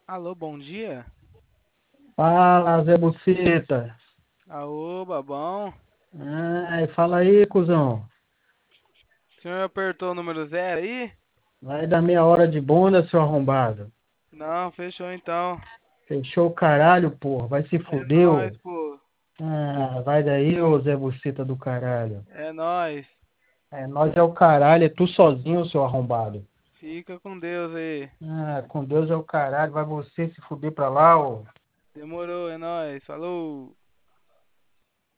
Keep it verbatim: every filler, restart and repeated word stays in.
Alô, bom dia? Fala, Zé Buceta. Aô, babão. Ai, fala aí, cuzão. O senhor apertou o número zero aí? Vai dar meia hora de bunda, seu arrombado. Não, fechou então. Fechou o caralho, porra. Vai se É fuder, ô. nóis, pô. Ah, vai daí, ô Zé Buceta do caralho. É nóis. É, nós é o caralho, é tu sozinho, seu arrombado. Fica com Deus aí. Ah, com Deus é o caralho. Vai você se fuder pra lá, ô. Demorou, é nóis. Falou.